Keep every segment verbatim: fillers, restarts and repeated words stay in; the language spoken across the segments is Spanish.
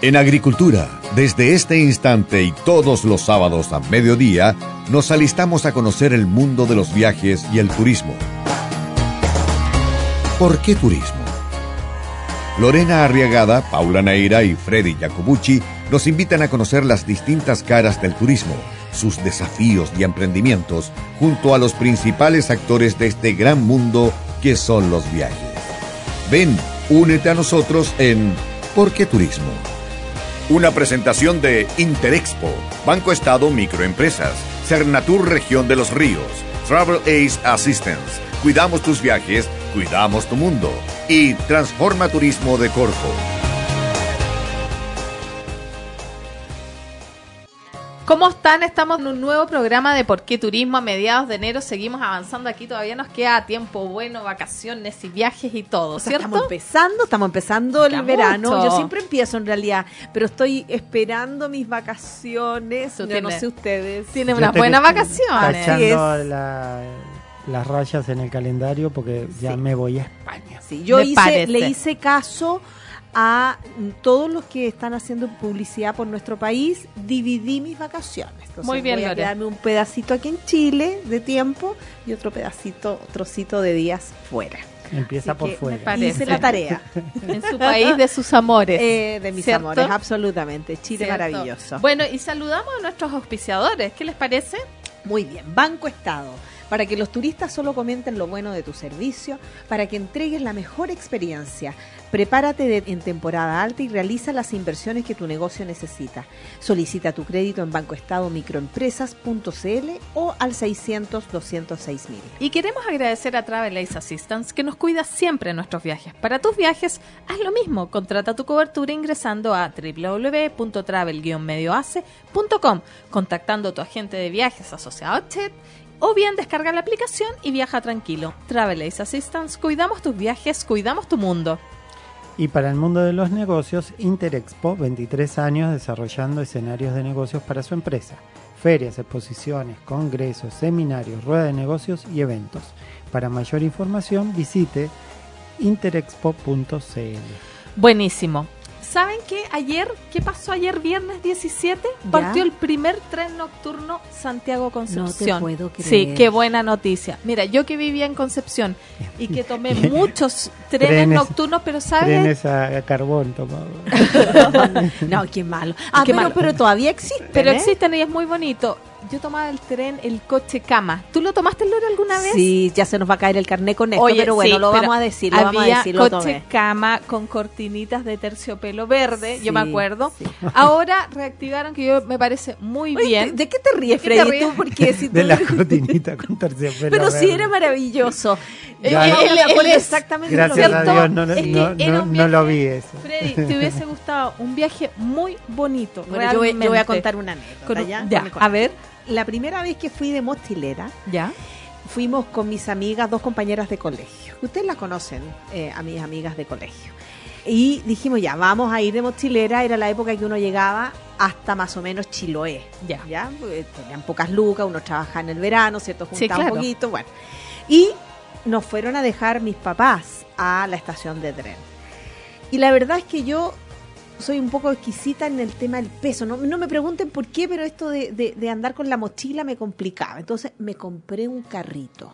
En Agricultura, desde este instante y todos los sábados a mediodía, nos alistamos a conocer el mundo de los viajes y el turismo. ¿Por qué turismo? Lorena Arriagada, Paula Neira y Freddy Jacobucci nos invitan a conocer las distintas caras del turismo, sus desafíos y emprendimientos, junto a los principales actores de este gran mundo que son los viajes. Ven, únete a nosotros en ¿Por qué turismo? Una presentación de Interexpo, Banco Estado Microempresas, Cernatur Región de los Ríos, Travel Ace Assistance, Cuidamos tus viajes, cuidamos tu mundo y Transforma Turismo de Corfo. ¿Cómo están? Estamos en un nuevo programa de ¿Por qué turismo? A mediados de enero seguimos avanzando aquí, todavía nos queda tiempo bueno, vacaciones y viajes y todo, o sea, ¿cierto? Estamos empezando, estamos empezando el Queda verano. mucho. Yo siempre empiezo en realidad, pero estoy esperando mis vacaciones. Tú Yo tienes- no sé ustedes. Tiene Yo unas estoy buenas Así vacaciones. tachando es. la- las rayas en el calendario porque ya Sí. me voy a España. Sí, yo Me hice, parece. le hice caso a todos los que están haciendo publicidad por nuestro país, dividí mis vacaciones. Entonces Muy bien, voy a Lore. quedarme un pedacito aquí en Chile de tiempo y otro pedacito, trocito de días fuera. Empieza Así por que fuera. me parece. Hice la tarea. En su país de sus amores. Eh, de mis ¿Cierto? amores, absolutamente. Chile ¿Cierto? maravilloso. Bueno, y saludamos a nuestros auspiciadores. ¿Qué les parece? Muy bien, Banco Estado, para que los turistas solo comenten lo bueno de tu servicio, para que entregues la mejor experiencia. Prepárate de- en temporada alta y realiza las inversiones que tu negocio necesita. Solicita tu crédito en banco estado microempresas punto c l o al seiscientos, doscientos seis mil. Y queremos agradecer a Travel Ace Assistance que nos cuida siempre en nuestros viajes. Para tus viajes, haz lo mismo. Contrata tu cobertura ingresando a doble u doble u doble u punto travel guion medio ace punto com, contactando a tu agente de viajes asociado a T E D, o bien descarga la aplicación y viaja tranquilo. Travel Ace Assistance, cuidamos tus viajes, cuidamos tu mundo. Y para el mundo de los negocios, Interexpo, veintitrés años desarrollando escenarios de negocios para su empresa. Ferias, exposiciones, congresos, seminarios, rueda de negocios y eventos. Para mayor información, visite interexpo punto c l. Buenísimo. ¿Saben qué? Ayer, ¿qué pasó ayer viernes diecisiete? ¿Ya? Partió el primer tren nocturno Santiago-Concepción. No te puedo creer. Sí, qué buena noticia. Mira, yo que vivía en Concepción y que tomé muchos trenes, Trenes- nocturnos, pero ¿sabes? Trenes a, a carbón tomado. No, qué malo. Ah, Qué pero, malo. pero todavía existen, Pero ¿eh? existen y es muy bonito. Yo tomaba el tren, el coche cama. ¿Tú lo tomaste, Lore, alguna vez? Sí, ya se nos va a caer el carnet con esto, Oye, pero bueno, sí, lo pero vamos a decir, lo vamos a había decir, lo coche tomé. cama con cortinitas de terciopelo verde, yo me Sí, acuerdo. sí. Ahora reactivaron, que yo me parece muy Oye, bien. ¿de qué te ríes, ¿De qué te Freddy? ríes? Tú, porque si De tú- la cortinita con terciopelo Pero sí verde. era maravilloso. Ya, Yo no. no me acuerdo Él es- exactamente Gracias lo a mismo. Dios no, no, Es que no, era no- un no lo viaje- vi eso. Freddy, te hubiese gustado un viaje muy bonito. Bueno, yo, voy, yo voy a realmente. contar una anécdota, Con un- ¿ya? ya, Me a ver, La primera vez que fui de mochilera, ya. fuimos con mis amigas, dos compañeras de colegio. Ustedes las conocen, eh, a mis amigas de colegio. Y dijimos, ya, vamos a ir de mochilera. Era la época que uno llegaba hasta más o menos Chiloé. Ya. ¿Ya? Porque tenían pocas lucas, uno trabaja en el verano, ¿cierto? Juntaba Sí, claro. un poquito, bueno. Y nos fueron a dejar mis papás a la estación de tren. Y la verdad es que yo soy un poco exquisita en el tema del peso. No, no me pregunten por qué, pero esto de, de, de andar con la mochila me complicaba. Entonces me compré un carrito.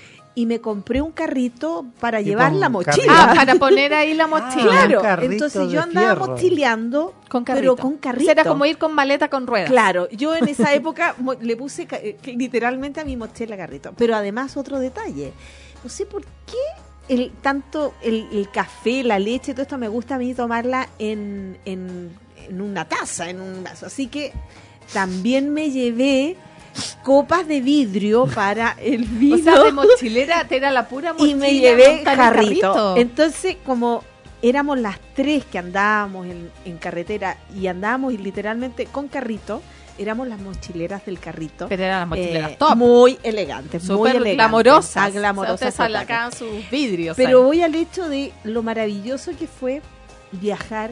Y me compré un carrito para Tipo llevar un la carrito. mochila. Ah, para poner ahí la mochila. Ah, Claro, un carrito entonces de yo andaba fierro. mochileando, Con carrito. pero con carrito. Era como ir con maleta con ruedas. Claro, yo en esa época mo- le puse ca- eh, literalmente a mi mochila carrito. Pero además otro detalle, no sé por qué el tanto el, el café, la leche, todo esto me gusta a mí tomarla en, en, en una taza, en un vaso. Así que también me llevé copas de vidrio para el vino. O sea, de mochilera, te era la pura mochila. Y me llevé montar el carrito. Entonces, como éramos las tres que andábamos en, en carretera y andábamos literalmente con carrito, éramos las mochileras del carrito. Pero eran las mochileras Eh, top. Muy elegantes, muy Súper elegantes. glamorosas. Ah, glamorosas, Ustedes total. sacaban sus vidrios. Pero ahí. voy al hecho de lo maravilloso que fue viajar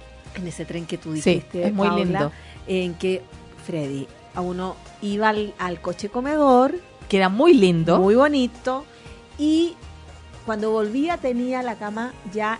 en ese tren que tú Sí, dijiste, es muy Paula, lindo. en que Freddy, a uno iba al, al coche comedor, Que era muy lindo. muy bonito, y cuando volvía tenía la cama ya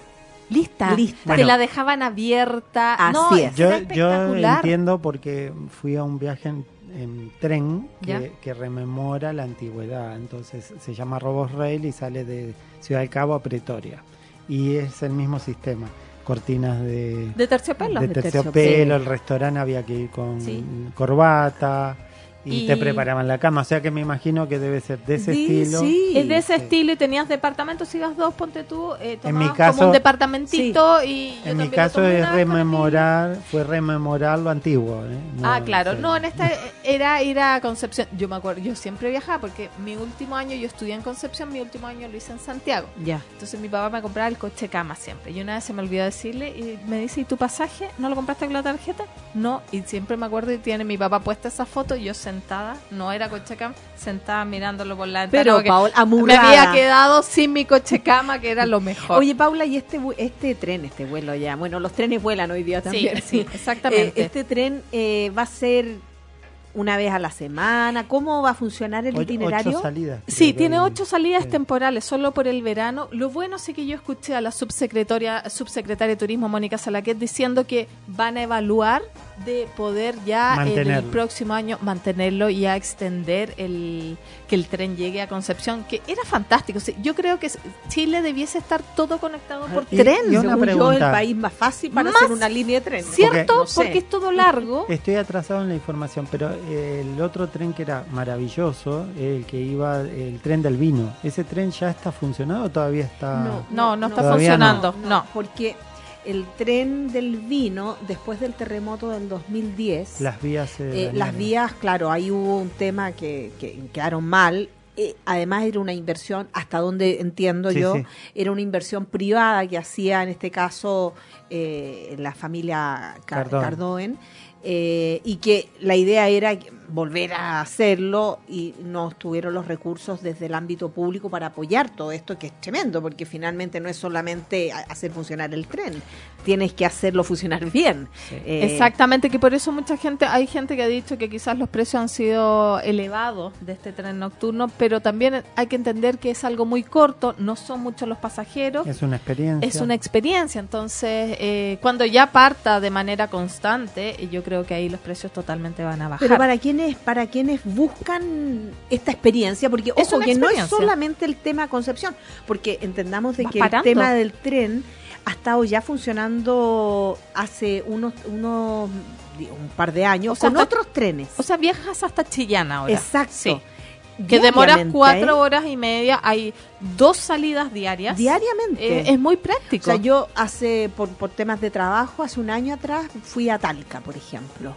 lista. Lista. Te Bueno. la dejaban abierta. Así no, es. Yo, era yo espectacular. entiendo porque fui a un viaje en, en tren Ya. que, que rememora la antigüedad. Entonces se llama Robos Rail y sale de Ciudad del Cabo a Pretoria. Y es el mismo sistema. Cortinas de, De terciopelo. de de terciopelo, terciopelo. el restaurante había que ir con Sí. corbata y, Y- te preparaban la cama. O sea que me imagino que debe ser de ese Sí, estilo. sí. Es de ese Sí. estilo y tenías departamentos, si ibas dos, ponte tú, eh, En mi tomabas caso- como un departamentito y yo En también mi lo caso tomé es una vez con mi- rememorar, fue rememorar lo antiguo. ¿eh? No, Ah, claro, sí. no, en esta era ir a Concepción. Yo me acuerdo, yo siempre viajaba porque mi último año yo estudié en Concepción, mi último año lo hice en Santiago. Ya. Entonces mi papá me compraba el coche cama siempre. Y una vez se me olvidó decirle y me dice, ¿y tu pasaje? ¿No lo compraste con la tarjeta? No, y siempre me acuerdo y tiene mi papá puesta esa foto y yo sentada, no era coche cama, sentada mirándolo por la ventana. Pero, porque Paola, me amurrada. había quedado sin mi coche cama, que era lo mejor. Oye, Paula, y este vu- este tren, este vuelo ya, bueno, los trenes vuelan hoy día sí, también. sí, exactamente. Eh, este tren eh, va a ser una vez a la semana. ¿Cómo va a funcionar el O- itinerario? Ocho salidas. Sí, creo tiene que hay. ocho salidas Sí. temporales solo por el verano. Lo bueno es que yo escuché a la subsecretaria, subsecretaria de Turismo, Mónica Salaquet, diciendo que van a evaluar de poder ya en el Mantenerlo. próximo año mantenerlo y a extender el que el tren llegue a Concepción, que era fantástico. Sí, yo creo que Chile debiese estar todo conectado por Y- tren. y una Según yo, el pregunta. país más fácil para Más- hacer una línea de tren. ¿Cierto? No sé. Porque es todo largo. Estoy atrasado en la información, pero eh, el otro tren que era maravilloso, el que iba, el tren del vino, ¿ese tren ya está funcionando o todavía está...? No, no está Todavía funcionando. No, No. porque el tren del vino, después del terremoto del dos mil diez, Las vías se eh, dañaron. las vías, claro, ahí hubo un tema que, que quedaron mal. Eh, además era una inversión, hasta donde entiendo Sí, yo, sí. era una inversión privada que hacía en este caso eh, la familia Car- Cardoen. Cardoen, eh, y que la idea era que- volver a hacerlo y no tuvieron los recursos desde el ámbito público para apoyar todo esto, que es tremendo, porque finalmente no es solamente a- hacer funcionar el tren, tienes que hacerlo funcionar bien. Eh, Exactamente, que por eso mucha gente, hay gente que ha dicho que quizás los precios han sido elevados de este tren nocturno, pero también hay que entender que es algo muy corto, no son muchos los pasajeros, Es una experiencia. es una experiencia, entonces eh, cuando ya parta de manera constante, eh, yo creo que ahí los precios totalmente van a bajar. Pero para quienes para quienes buscan esta experiencia, porque Es ojo una que no es experiencia. solamente el tema Concepción, porque entendamos de Vas que parando. el tema del tren ha estado ya funcionando hace unos unos digo, un par de años O sea, con hasta- otros trenes. O sea, viajas hasta Chillán ahora. Exacto. Sí. Que demoras Diariamente, cuatro ¿eh? horas y media, hay dos salidas diarias. Diariamente. Eh, es muy O práctico. sea, yo hace, por, por temas de trabajo, hace un año atrás fui a Talca, por ejemplo.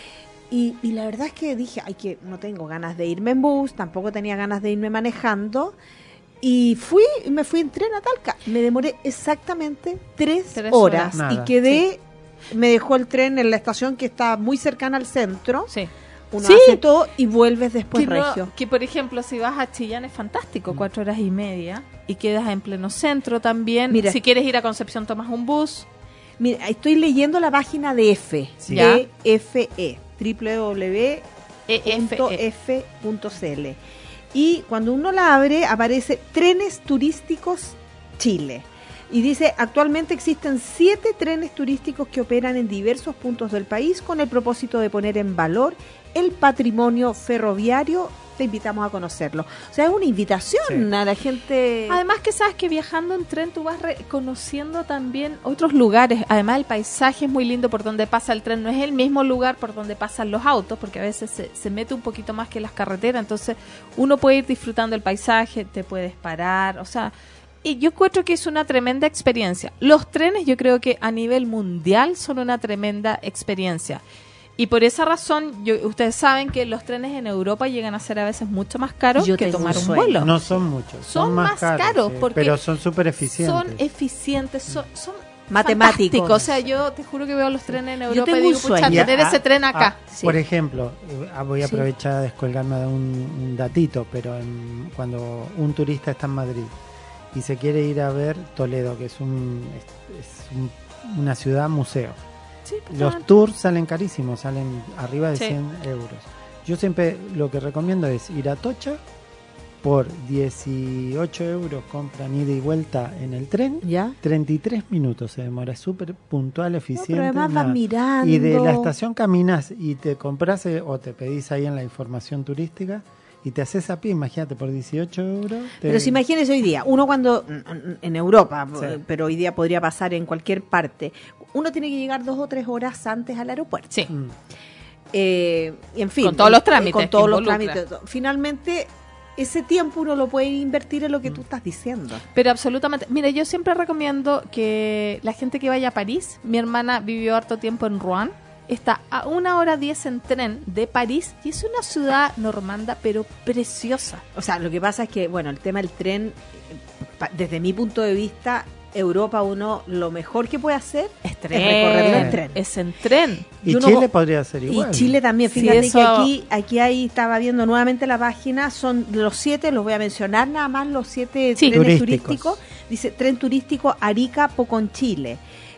Y, y la verdad es que dije, ay, que no tengo ganas de irme en bus, tampoco tenía ganas de irme manejando. Y fui, y me fui en tren a Talca. Me demoré exactamente tres, Tres horas. horas. Nada. Y quedé, me dejó el tren en la estación que está muy cercana al centro. Sí. Uno Sí. hace todo y vuelves después que, no- regio. que, por ejemplo, si vas a Chillán es fantástico, cuatro horas y media, y quedas en pleno centro también. Mira. Si quieres ir a Concepción, tomas un bus. Mira, estoy leyendo la página de EFE, Sí. de E F E, w w punto E F E. f punto c l. Y cuando uno la abre, aparece Trenes Turísticos Chile. Y dice, actualmente existen siete trenes turísticos que operan en diversos puntos del país con el propósito de poner en valor el patrimonio ferroviario. Te invitamos a conocerlo. O sea, es una invitación Sí. a la gente. Además que sabes que viajando en tren tú vas reconociendo también otros lugares. Además el paisaje es muy lindo por donde pasa el tren. No es el mismo lugar por donde pasan los autos, porque a veces se, se mete un poquito más que las carreteras. Entonces uno puede ir disfrutando el paisaje, te puedes parar. O sea, y yo encuentro que es una tremenda experiencia. Los trenes yo creo que a nivel mundial son una tremenda experiencia. Y por esa razón, yo, ustedes saben que los trenes en Europa llegan a ser a veces mucho más caros Yo que tengo tomar un un sueño. vuelo. No son muchos. Son, Son más, más caros, caros sí, porque pero son súper eficientes. Son eficientes, son, son Matemáticos. fantásticos. O sea, yo te juro que veo los trenes en Yo Europa y tengo digo, un pucha, sueño. tener Ah, ese tren ah, acá. Sí. Por ejemplo, eh, ah, voy a Sí. aprovechar a descolgarme de un, un datito, pero en- cuando un turista está en Madrid y se quiere ir a ver Toledo, que es, un, es, es un- una ciudad museo, Sí, pues, los ah, tours salen carísimos, salen arriba de Sí. cien euros. Yo siempre lo que recomiendo es ir a Atocha por dieciocho euros compran ida y vuelta en el tren. ¿Ya? treinta y tres minutos se demora, es súper puntual, eficiente. No, pero además vas nada. mirando. Y de la estación caminas y te compras eh, o te pedís ahí en la información turística y te haces a pie, imagínate, por dieciocho euros. Te... Pero si imagínese hoy día, uno cuando, en Europa, Sí. pero hoy día podría pasar en cualquier parte, uno tiene que llegar dos o tres horas antes al aeropuerto. Sí. Mm. Eh, y en fin. Con todos los eh, trámites Con que todos los involucra. trámites. Finalmente, ese tiempo uno lo puede invertir en lo que tú estás diciendo. Pero absolutamente. Mira, yo siempre recomiendo que la gente que vaya a París, mi hermana vivió harto tiempo en Rouen, está a una hora diez en tren de París y es una ciudad normanda, pero preciosa. O sea, lo que pasa es que, bueno, el tema del tren, eh, pa- desde mi punto de vista, Europa uno lo mejor que puede hacer Es tren. recorrerlo en tren. Es en tren. Y Yo no- Chile podría ser igual. Y Chile también, Sí, fíjate eso- que aquí, aquí ahí estaba viendo nuevamente la página, son los siete, los voy a mencionar nada más, los siete Sí. trenes Turísticos. turísticos. Dice tren turístico Arica Poconchile.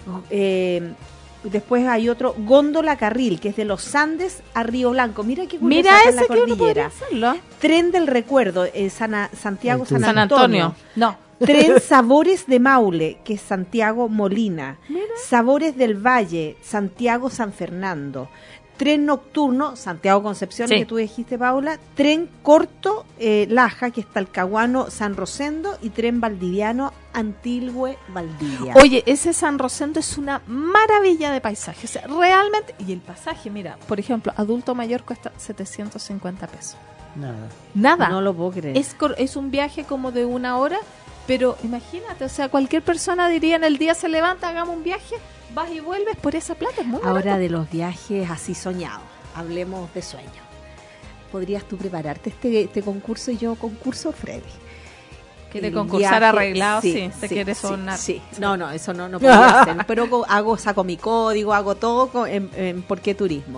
Eh, después hay otro, Góndola Carril, que es de los Andes a Río Blanco. Mira qué curioso, Mira acá en la ese que uno podría cordillera. hacerlo. Tren del Recuerdo, eh, Sana- Santiago El San tuyo. San Antonio. Antonio. No. Tren Sabores de Maule, que es Santiago Molina. Sabores del Valle, Santiago San Fernando. Tren nocturno, Santiago Concepción, Sí. que tú dijiste, Paula. Tren corto, eh, Laja, que es Talcahuano San Rosendo. Y tren valdiviano, Antilhue Valdivia. Oye, ese San Rosendo es una maravilla de paisaje. O sea, realmente. Y el pasaje, mira, por ejemplo, adulto mayor cuesta setecientos cincuenta pesos. Nada. Nada. No lo puedo creer. Es, cor- es un viaje como de una hora, pero imagínate, o sea, cualquier persona diría en el día se levanta, hagamos un viaje, vas y vuelves por esa plata, es muy Ahora barato. de los viajes así soñados, hablemos de sueños. ¿Podrías tú prepararte este, este concurso y yo concurso, Freddy? Quiere El concursar viaje, arreglado, sí, se quiere sí, sonar. Sí, no, no, eso no, no podría hacer. Pero co- hago, saco mi código, hago todo con- en, en ¿Por qué turismo?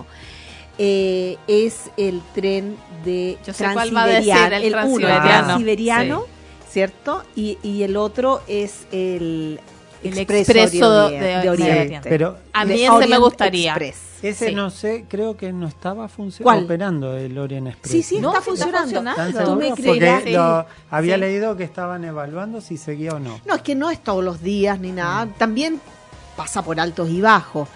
Eh, es el tren de Yo sé cuál va a decir, Transiberiano, el uno, Transiberiano. Transiberiano, ¿cierto? Y, y el otro es el, El Expreso, Expreso de, de- de de Oriente. Oriente. Pero A mí De ese me Orient gustaría. Express. ese Sí. no sé, creo que no estaba funcionando, ¿Cuál? operando el Orient Express. Sí, sí, No, está sí está funcionando. ¿Están funcionando. Tú me seguros? creerás. Porque lo, había Sí. leído que estaban evaluando si seguía o no. No, es que no es todos los días ni nada. También pasa por altos y bajos.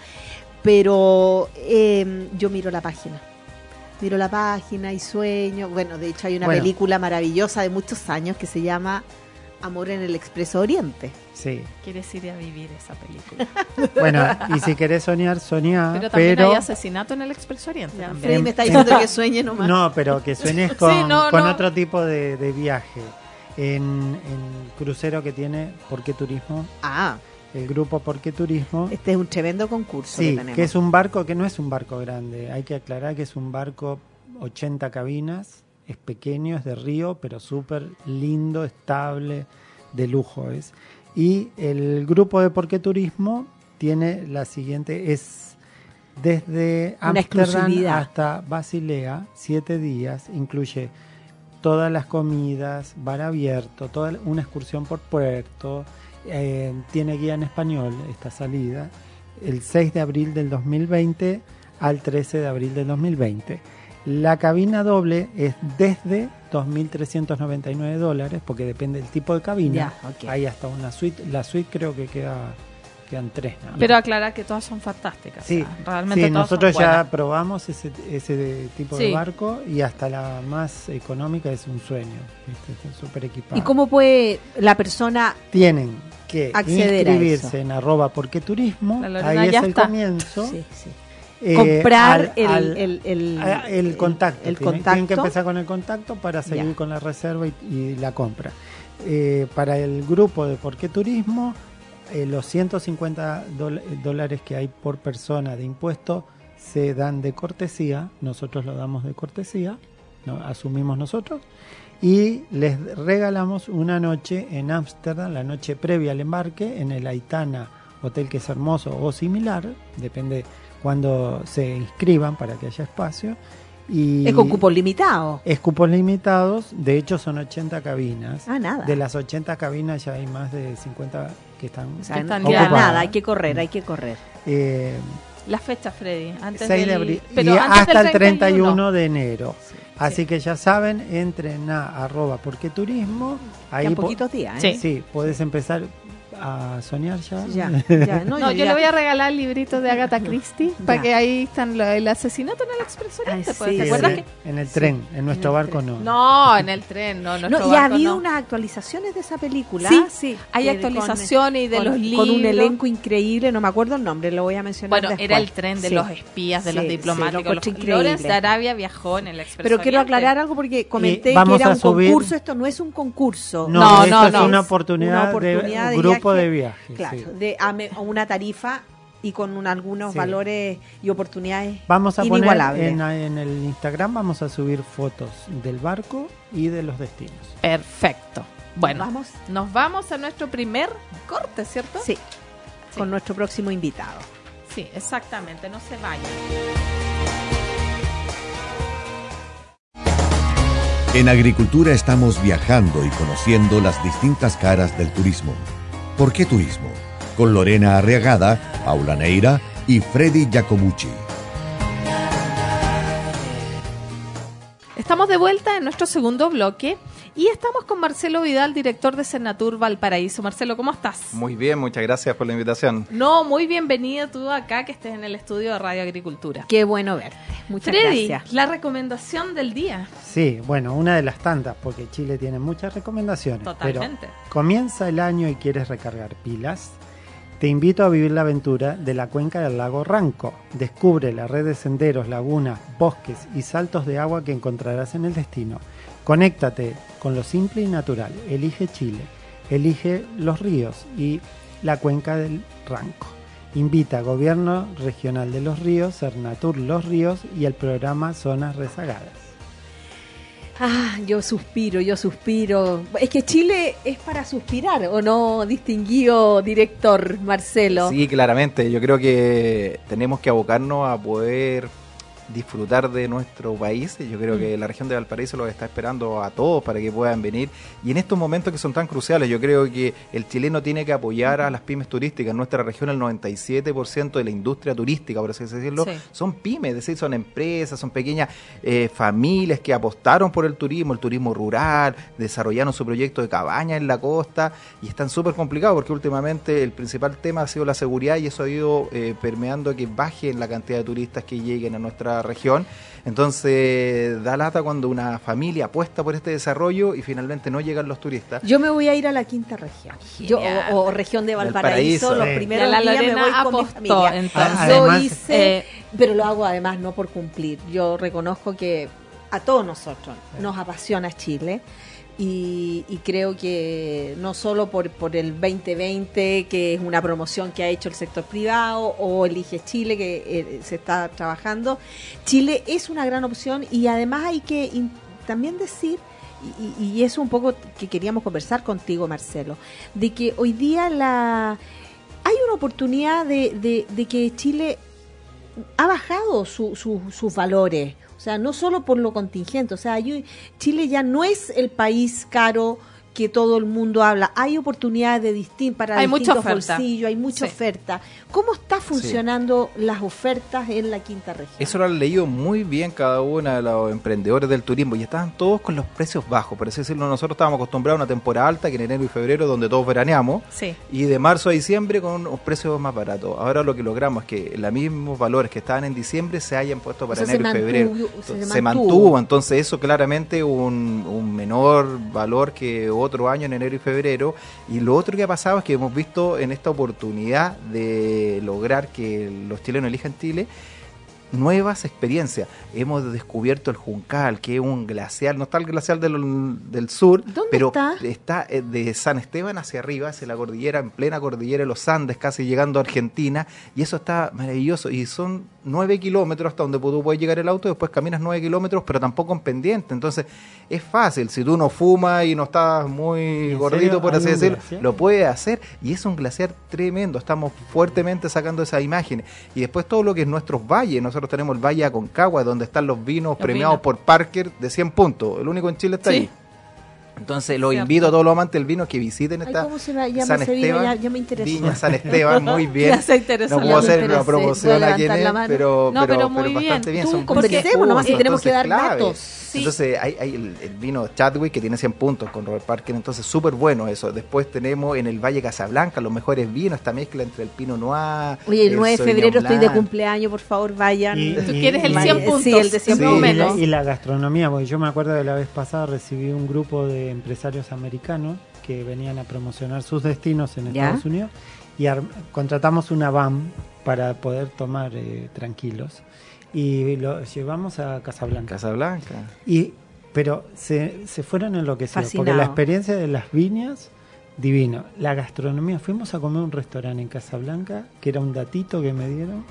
Pero eh, yo miro la página. Miro la página y sueño. Bueno, de hecho hay una Bueno. película maravillosa de muchos años que se llama Amor en el Expreso Oriente. Sí. Quieres ir a vivir esa película. Bueno, y si querés soñar, soñá. Pero también pero hay asesinato en el Expreso Oriente. también. Freddy Em- me está em- diciendo que sueñe nomás. No, pero que sueñes con, Sí, no, con no. otro tipo de, de viaje. En, en crucero que tiene ¿Por qué Turismo? Ah, El grupo ¿Por qué Turismo? este es un tremendo concurso que Sí, tenemos. que es un barco que no es un barco grande. Hay que aclarar que es un barco ochenta cabinas, es pequeño, es de río, pero súper lindo, estable, de lujo es. Y el grupo de ¿Por qué Turismo? Tiene la siguiente, es desde Una Ámsterdam exclusividad. hasta Basilea, siete días, incluye todas las comidas, bar abierto, toda una excursión por puerto, eh, tiene guía en español esta salida, el seis de abril del dos mil veinte al trece de abril del dos mil veinte. La cabina doble es desde dos mil trescientos noventa y nueve dólares, porque depende del tipo de cabina. Ya, ok. Hay hasta una suite, la suite creo que queda quedan tres. nada más. Pero aclarar que todas son fantásticas. Sí, o sea, realmente sí, todas son nosotros ya buenas. probamos ese, ese tipo Sí. de barco y hasta la más económica es un sueño. ¿Viste? Está súper equipado. ¿Y cómo puede la persona Tienen que acceder a inscribirse eso? en arroba porque turismo, La Lorena ahí es ya el está. comienzo. sí, sí. Eh, comprar al- el, al- el, el, a- el contacto? el Tienen, contacto? tienen que empezar con el contacto para seguir Ya. con la reserva y, y la compra. Eh, para el grupo de ¿Por qué Turismo? Eh, los ciento cincuenta dol- dólares que hay por persona de impuesto se dan de cortesía, nosotros lo damos de cortesía, ¿no? Asumimos nosotros, y les regalamos una noche en Ámsterdam, la noche previa al embarque, en el Aitana Hotel, que es hermoso o similar, depende cuando se inscriban para que haya espacio. Y es con cupos limitados. es cupos limitados, de hecho son ochenta cabinas. Ah, nada. De las ochenta cabinas ya hay más de cincuenta que están, O sea, que están no ya- queda ocupadas. nada, hay que correr, hay que correr. Eh, La fecha, Freddy. Antes seis del, de abril pero y antes hasta del el treinta y uno de enero. Así que ya saben, entren a arroba porque turismo. Ahí en po- poquitos días, Sí. ¿eh? Sí, puedes empezar a soñar ya. Ya, ya. No, No, yo yo ya- le voy a regalar el librito de Agatha Christie para Ya. que ahí están lo- el asesinato en el Expreso Oriente. Ay, pues, sí, ¿te Sí, acuerdas en, que? el- en el tren, en nuestro en el barco tren. no. No, en el tren, no, No, nuestro y ha barco habido no. unas actualizaciones de esa película. Sí, sí. hay que- actualizaciones y de con- los con libros. un elenco increíble, no me acuerdo el nombre, lo voy a mencionar Bueno, después. era el tren de Sí. los espías, de Sí, los sí, lo diplomáticos. encuentro los increíble. Lawrence de Arabia viajó en el Expreso Pero quiero Oriente. aclarar algo porque comenté Y vamos que era a un subir- concurso, esto no es un concurso. No, No, esto no, es no. una Es oportunidad, una oportunidad de, de un grupo viaje, de viaje. Claro, sí. de a, me- a una tarifa y con un- algunos Sí. valores y oportunidades Vamos a poner inigualables. en, en el Instagram, vamos a subir fotos del barco y de los destinos. Perfecto. Bueno, Vamos. nos vamos a nuestro primer corte, ¿cierto? Sí, Sí. con nuestro próximo invitado. Sí, exactamente, no se vayan. En Agricultura estamos viajando y conociendo las distintas caras del turismo. ¿Por qué turismo? Con Lorena Arriagada, Paula Neira y Freddy Jacobucci. Estamos de vuelta en nuestro segundo bloque y estamos con Marcelo Vidal, director de Senatur Valparaíso. Marcelo, ¿cómo estás? Muy bien, muchas gracias por la invitación. No, muy bienvenido tú acá, que estés en el estudio de Radio Agricultura. Qué bueno verte. Muchas Freddy, gracias. la recomendación del día. Sí, bueno, una de las tantas, porque Chile tiene muchas recomendaciones. Totalmente. Pero comienza el año y quieres recargar pilas. Te invito a vivir la aventura de la cuenca del lago Ranco. Descubre la red de senderos, lagunas, bosques y saltos de agua que encontrarás en el destino. Conéctate con lo simple y natural. Elige Chile. Elige los ríos y la cuenca del Ranco. Invita a Gobierno Regional de los Ríos, Cernatur Los Ríos y el programa Zonas Rezagadas. Ah, yo suspiro, yo suspiro. Es que Chile es para suspirar, ¿o no, distinguido director Marcelo? Sí, claramente. Yo creo que tenemos que abocarnos a poder disfrutar de nuestro país. Yo creo que la región de Valparaíso los está esperando a todos para que puedan venir. Y en estos momentos que son tan cruciales, yo creo que el chileno tiene que apoyar a las pymes turísticas. En nuestra región el noventa y siete por ciento de la industria turística, por así decirlo, Sí. son pymes, es decir, son empresas, son pequeñas eh, familias que apostaron por el turismo, el turismo rural, desarrollaron su proyecto de cabaña en la costa y están súper complicados porque últimamente el principal tema ha sido la seguridad y eso ha ido eh, permeando que baje la cantidad de turistas que lleguen a nuestra región. Entonces da lata cuando una familia apuesta por este desarrollo y finalmente no llegan los turistas. Yo me voy a ir a la quinta región. Yo, Genial. o, o región de Valparaíso, Valparaíso. los Sí. primeros Ya la días me Lorena voy con mi apostó, familia. entonces. Yo Además, hice, eh, pero lo hago además no por cumplir. Yo reconozco que a todos nosotros nos apasiona Chile. Y, y creo que no solo por, por el veinte veinte, que es una promoción que ha hecho el sector privado, o Elige Chile, que eh, se está trabajando, Chile es una gran opción y además hay que in- también decir, y, y eso un poco que queríamos conversar contigo, Marcelo, de que hoy día la hay una oportunidad de, de, de que Chile ha bajado su, su- sus valores. O sea, no solo por lo contingente, o sea, yo- Chile ya no es el país caro que todo el mundo habla. Hay oportunidades de distin para Hay mucha distintos oferta. bolsillos, hay mucha Sí. oferta. ¿Cómo está funcionando las ofertas en la quinta región? Eso lo han leído muy bien cada uno de los emprendedores del turismo y estaban todos con los precios bajos. Por así decirlo, nosotros estábamos acostumbrados a una temporada alta que en enero y febrero donde todos veraneamos. Sí. Y de marzo a diciembre con unos precios más baratos. Ahora lo que logramos es que los mismos valores que estaban en diciembre se hayan puesto para O sea, se enero y febrero. mantuvo- se Se mantuvo. mantuvo, entonces eso claramente un, un menor valor que otro año en enero y febrero. Y lo otro que ha pasado es que hemos visto en esta oportunidad de lograr que los chilenos elijan Chile nuevas experiencias. Hemos descubierto el Juncal, que es un glaciar, no está el glaciar del, del sur, ¿Dónde pero está? está eh, de San Esteban hacia arriba, hacia la cordillera, en plena cordillera de los Andes, casi llegando a Argentina, y eso está maravilloso, y son nueve kilómetros hasta donde tú puedes llegar el auto, después caminas nueve kilómetros, pero tampoco en pendiente, entonces es fácil, si tú no fumas y no estás muy ¿En gordito, serio? por ¿Hay así un decir, glaciar? lo puedes hacer, y es un glaciar tremendo, estamos fuertemente sacando esas imágenes, y después todo lo que es nuestros valles, nosotros tenemos el Valle Aconcagua, donde están los vinos Los premiados vinos. por Parker de cien puntos, el único en Chile está Sí. ahí. Entonces los Cierto. invito a todos los amantes del vino que visiten Ay, esta ¿cómo se llama San ese vino? Esteban, Ya, ya me interesó. Viña San Esteban, muy bien. Ya se interesó, No ya puedo me hacer una interesé. promoción ¿Puedo a quién levantar es, la mano? pero, No, pero, pero muy bastante bien. bien. Tú, Son conversemos, puntos, nomás si tenemos que dar entonces, clave. datos. Sí. Entonces hay, hay el, el vino Chadwick que tiene cien puntos con Robert Parker, entonces súper bueno eso. Después tenemos en el Valle Casablanca los mejores vinos, esta mezcla entre el Pinot Noir. Oye, el nueve de Sauvignon febrero estoy de Blanc. cumpleaños, por favor, vayan. Y- Tú y- quieres el y- cien puntos. Sí, el de cien Sí. puntos. Y la, menos. y la gastronomía, porque yo me acuerdo de la vez pasada recibí un grupo de empresarios americanos que venían a promocionar sus destinos en ¿Ya? Estados Unidos y ar- contratamos una van para poder tomar eh, tranquilos y lo llevamos a Casablanca. Casablanca. Y, pero se, se fueron enloquecidos porque Fascinado. la experiencia de las viñas, divino. La gastronomía, fuimos a comer a un restaurante en Casablanca, que era un datito que me dieron.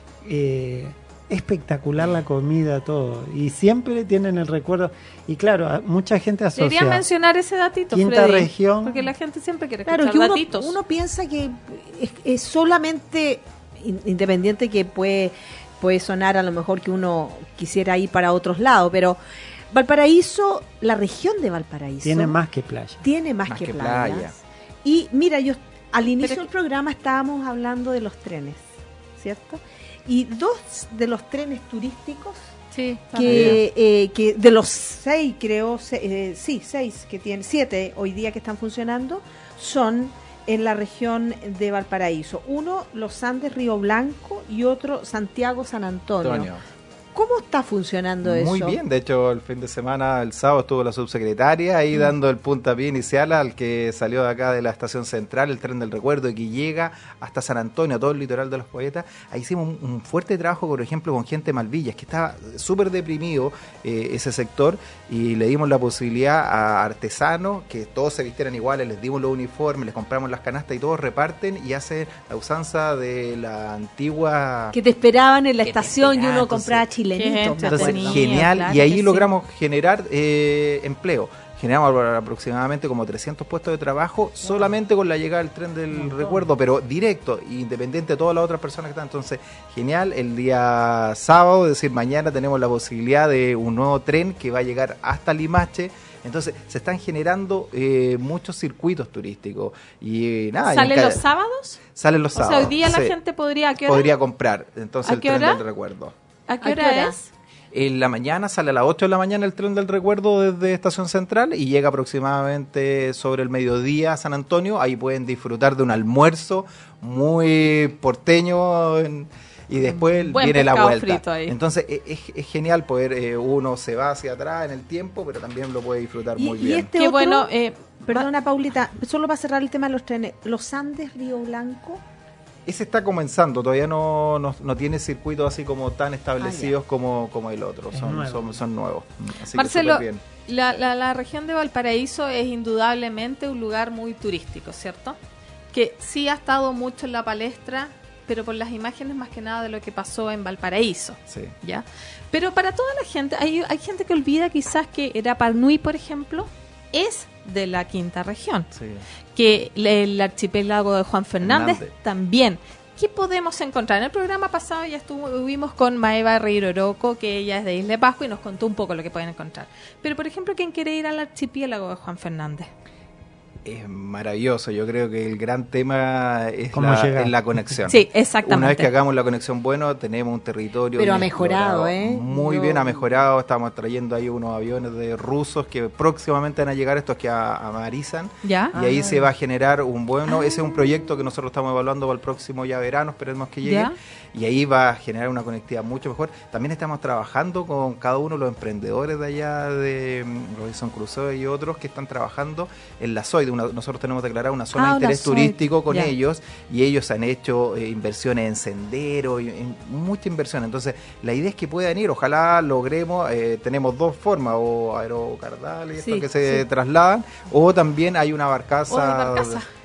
Eh, espectacular la comida, todo. Y siempre tienen el recuerdo. Y claro, a- mucha gente Debería asocia. mencionar ese datito, Quinta Freddy, región. porque la gente siempre quiere Claro, escuchar que uno, datitos. uno piensa que es, es solamente in- independiente que puede, puede sonar a lo mejor que uno quisiera ir para otros lados, pero Valparaíso, la región de Valparaíso, Tiene más que playa. tiene más, Más que, que playas. playa. Y mira, yo al inicio Pero- del programa estábamos hablando de los trenes, ¿cierto? Y dos de los trenes turísticos Sí, está que, eh, que de los seis, creo, se- eh, sí, seis que tienen, siete hoy día que están funcionando, son en la región de Valparaíso. Uno, Los Andes, Río Blanco, y otro, Santiago, San Antonio. Antonio. ¿Cómo está funcionando Muy eso? bien, de hecho el fin de semana, el sábado estuvo la subsecretaria ahí Mm. dando el puntapié inicial al que salió de acá de la estación central, el tren del recuerdo, y que llega hasta San Antonio, a todo el litoral de los Poetas. Ahí hicimos un, un fuerte trabajo, por ejemplo, con gente de Malvillas, que estaba súper deprimido eh, ese sector, y le dimos la posibilidad a artesanos que todos se vistieran iguales, les dimos los uniformes, les compramos las canastas y todos reparten y hacen la usanza de la antigua... Que te esperaban en la Que te estación y esperaban, uno entonces- compraba Qué chilenitos. gente me Entonces, acuerdo. tenía, genial, claro y ahí que sí. logramos generar eh, empleo. Generamos aproximadamente como trescientos puestos de trabajo solamente con la llegada del tren del recuerdo, pero directo, independiente de todas las otras personas que están. Entonces, genial, el día sábado, es decir, mañana tenemos la posibilidad de un nuevo tren que va a llegar hasta Limache. Entonces, se están generando eh, muchos circuitos turísticos. Y eh, nada, y ¿Sale en los cada- sábados? Salen los O sea, sábados. hoy día la sí. gente podría... ¿A qué hora? Podría comprar, entonces, ¿A el qué tren hora? del recuerdo. ¿A qué ¿A hora, qué hora? es? En la mañana sale a las ocho de la mañana el tren del recuerdo desde Estación Central y llega aproximadamente sobre el mediodía a San Antonio. Ahí pueden disfrutar de un almuerzo muy porteño en- y después Buen viene la pescado vuelta. frito ahí. Entonces es, es- es genial poder, eh, uno se va hacia atrás en el tiempo, pero también lo puede disfrutar Y- muy y bien. este Qué otro- bueno... Eh, Perdona, Paulita, solo para cerrar el tema de los trenes. Los Andes, Río Blanco. Ese está comenzando, todavía no, no, no tiene circuitos así como tan establecidos como, como el otro, Es son, nuevo. son, son nuevos. Así que Marcelo, súper bien. la, la, la región de Valparaíso es indudablemente un lugar muy turístico, ¿cierto? Que sí ha estado mucho en la palestra, pero por las imágenes más que nada de lo que pasó en Valparaíso, Sí. ¿ya? Pero para toda la gente, hay, hay gente que olvida quizás que Rapa Nui, por ejemplo, es de la quinta región, Sí. que le- el archipiélago de Juan Fernández, Fernández. también. ¿Qué podemos encontrar? En el programa pasado ya estuvimos con Maeva Herrero Oroco, que ella es de Isla de Pascua, y nos contó un poco lo que pueden encontrar. Pero, por ejemplo, ¿quién quiere ir al archipiélago de Juan Fernández? Es maravilloso, yo creo que el gran tema es ¿Cómo la, llegar? es la conexión. Sí, exactamente. Una vez que hagamos la conexión bueno, tenemos un territorio Pero ha inexplorado. mejorado, ¿eh? Muy Yo- bien, ha mejorado. Estamos trayendo ahí unos aviones de rusos que próximamente van a llegar, estos que a- amarizan. ¿Ya? Y ahí Ah. se va a generar un bueno, ese es un proyecto que nosotros estamos evaluando para el próximo ya verano, esperemos que llegue. ¿Ya? Y ahí va a generar una conectividad mucho mejor. También estamos trabajando con cada uno de los emprendedores de allá de mm, Robinson Crusoe y otros que están trabajando en la S O I. Una- nosotros tenemos declarada una zona Ah, de una interés S O I, turístico con ya. ellos y ellos han hecho eh, inversiones en sendero y en mucha inversión. Entonces, la idea es que puedan ir. Ojalá logremos, eh, tenemos dos formas, o aerocardales, Sí, estos que se sí. trasladan, o también hay una barcaza. O de barcaza.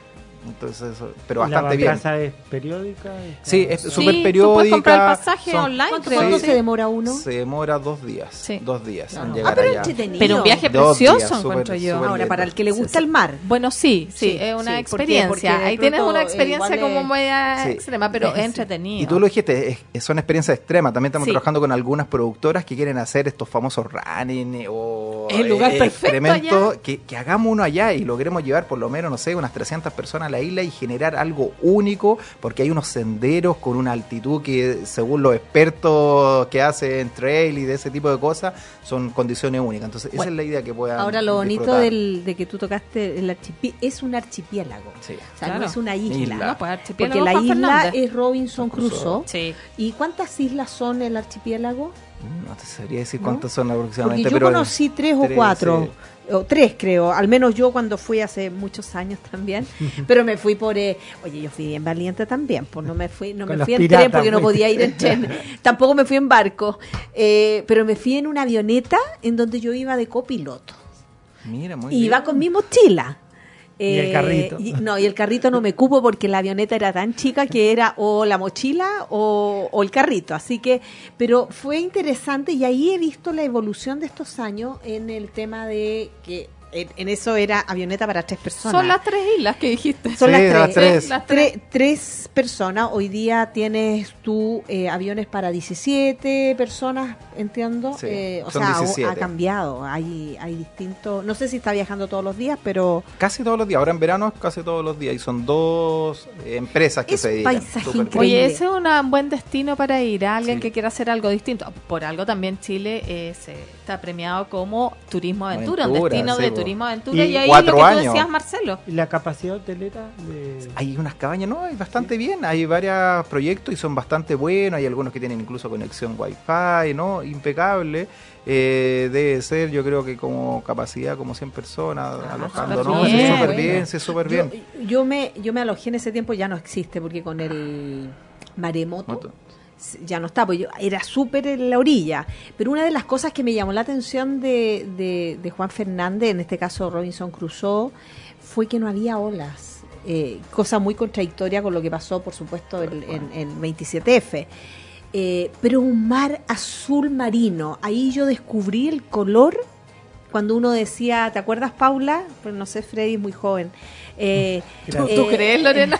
Entonces, eso, pero ¿La bastante bien. barcaza es periódica? Sí, es Sí, súper tú periódica. puedes comprar el pasaje son- online, ¿Cuánto, creo. cuánto Sí. se demora uno? Se demora dos días. Sí. Dos días en Ah, llegar pero allá. entretenido. Pero un viaje Dos precioso, días, súper, encuentro yo. súper Ahora, lindo. para el que le gusta Sí, el mar. Bueno, sí, sí, Sí, es una sí, ¿por qué? experiencia. Porque de Ahí tienes pronto, una eh, experiencia igual como es- muy eh, Sí. extrema, pero Sí. es entretenido. Y tú lo dijiste, es- es- son experiencias extremas. También estamos Sí. trabajando con algunas productoras que quieren hacer estos famosos running eh, o Es el lugar perfecto experimentos, allá. que, que hagamos uno allá y logremos llevar por lo menos, no sé, unas trescientas personas a la isla y generar algo único, porque hay unos senderos con una altitud que, según los expertos que hacen trail y de ese tipo de cosas, son condiciones únicas. Entonces, esa Bueno, es la idea que puedan Ahora lo bonito disfrutar. del, de que tú tocaste el archipiélago, es un archipiélago. Sí. O sea, Claro. no es una isla. Isla. No, pues, archipiélago Porque la Juan isla Fernández. es Robinson Crusoe. Sí. ¿Y cuántas islas son el archipiélago? No te sabría decir ¿No? cuántas son Porque aproximadamente, yo pero conocí tres o tres, cuatro, sí. o tres creo, al menos yo cuando fui hace muchos años también, pero me fui por, eh, oye, yo fui bien valiente también, pues no me fui, no Con me los fui en piratas, tren porque no fuiste. podía ir en tren, tampoco me fui en barco, eh, pero me fui en una avioneta en donde yo iba de copiloto, Mira, muy y iba bien. con mi mochila. Y el carrito. y- no, y el carrito no me cupo porque la avioneta era tan chica que era o la mochila o, o el carrito. Así que, pero fue interesante y ahí he visto la evolución de estos años en el tema de que en, en eso era avioneta para tres personas. Son las tres islas que dijiste. Son Sí, las tres. las tres. Sí, las tres. Tre- tres personas. Hoy día tienes tú eh, aviones para diecisiete personas, entiendo. Sí, Eh, o son sea, ha- diecisiete. ha cambiado. Hay, hay distintos. No sé si está viajando todos los días, pero Casi todos los días, ahora en verano es casi todos los días y son dos eh, empresas que Es se dedican. paisaje Súper bien. increíble. Oye, ese es un buen destino para ir a alguien Sí. que quiera hacer algo distinto. Por algo también Chile eh, se está premiado como turismo aventura, un Aventura, destino sí, de po. turismo aventura. Y Y, ahí cuatro lo que tú años. decías, Marcelo. ¿Y la capacidad hotelera? De... Hay unas cabañas, no, hay bastante bien, hay varios proyectos y son bastante buenos, hay algunos que tienen incluso conexión Wi-Fi, ¿no? Impecable. Eh, debe ser, yo creo que como capacidad, como cien personas Ah, alojando, súper ¿no? Sí, bien. súper Bueno. bien, sí, súper yo, bien. yo me yo me alojé en ese tiempo, ya no existe porque con el maremoto Moto. ya no está, pues yo era súper en la orilla. Pero una de las cosas que me llamó la atención de, de, de Juan Fernández, en este caso Robinson Crusoe, fue que no había olas. Eh, cosa muy contradictoria con lo que pasó, por supuesto, en, en, en veintisiete F. Eh, pero un mar azul marino. Ahí yo descubrí el color cuando uno decía, ¿te acuerdas, Paula? Pues no sé, Freddy es muy joven. Eh, ¿Tú, tú crees, Lorena?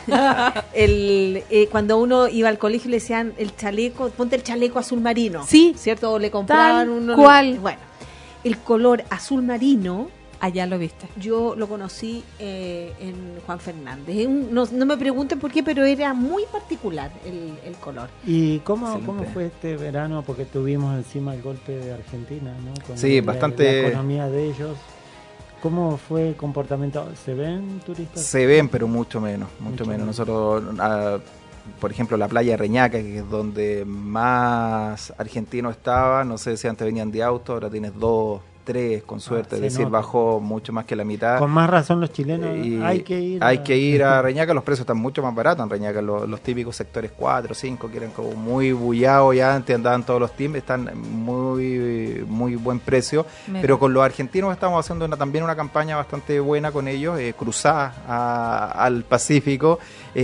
el, eh, cuando uno iba al colegio le decían el chaleco, ponte el chaleco azul marino. Sí. ¿Cierto? O le compraban Tal uno. cual. Bueno, el color azul marino, Allá lo viste. yo lo conocí eh, en Juan Fernández. Es un- no, no me pregunten por qué, pero era muy particular el, el color. ¿Y cómo, Excelente. cómo fue este verano? Porque tuvimos encima el golpe de Argentina, ¿no? Con Sí, la- bastante- La economía de ellos. ¿Cómo fue el comportamiento? ¿Se ven turistas? Se ven, pero mucho menos, mucho, Mucho menos. menos. Nosotros, ah, por ejemplo, la playa de Reñaca, que es donde más argentinos estaban, no sé si antes venían de auto, ahora tienes dos, tres, con suerte, Ah, es se decir, nota. bajó mucho más que la mitad. Con más razón los chilenos, Y hay que ir. hay a- que ir a Reñaca, los precios están mucho más baratos en Reñaca, los, los típicos sectores cuatro, cinco, que eran como muy bullados ya, antes andaban todos los teams, están muy muy buen precio, Mira. pero con los argentinos estamos haciendo una, también una campaña bastante buena con ellos, eh, cruzada a- al Pacífico.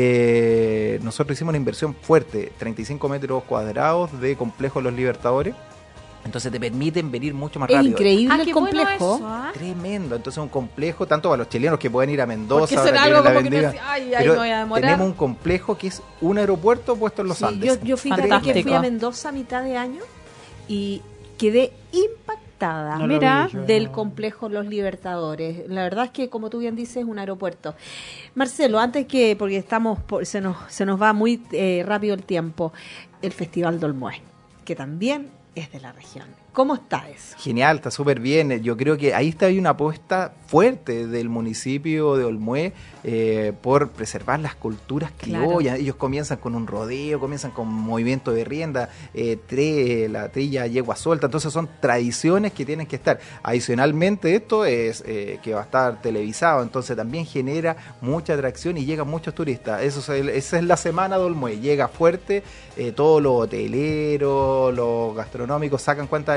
Eh, nosotros hicimos una inversión fuerte, treinta y cinco metros cuadrados de complejo Los Libertadores, entonces te permiten venir mucho más Es rápido. increíble Ah, el qué bueno complejo. eso, ¿ah? Tremendo, entonces un complejo, tanto para los chilenos que pueden ir a Mendoza, Porque ahora será que algo viene la como que no vendimia, es- ay, ay, pero me voy a demorar. tenemos un complejo que es un aeropuerto puesto en los Sí, Andes. yo, yo fíjate que Fantástico. fui a Mendoza a mitad de año y quedé impactada No lo Mira, vi yo, del no. complejo Los Libertadores. La verdad es que, como tú bien dices, es un aeropuerto. Marcelo, antes que, porque estamos por- se nos se nos va muy eh, rápido el tiempo, el Festival de Olmué, que también es de la región. ¿Cómo está eso? Genial, está súper bien. Yo creo que ahí está hay una apuesta fuerte del municipio de Olmué eh, por preservar las culturas criollas. Ellos comienzan con un rodeo, comienzan con movimiento de rienda, eh, tre, la trilla yegua suelta. Entonces son tradiciones que tienen que estar. Adicionalmente esto es eh, que va a estar televisado, entonces también genera mucha atracción y llegan muchos turistas. Eso es, el- esa es la semana de Olmué. Llega fuerte, eh, todos los hoteleros, los gastronómicos sacan cuenta de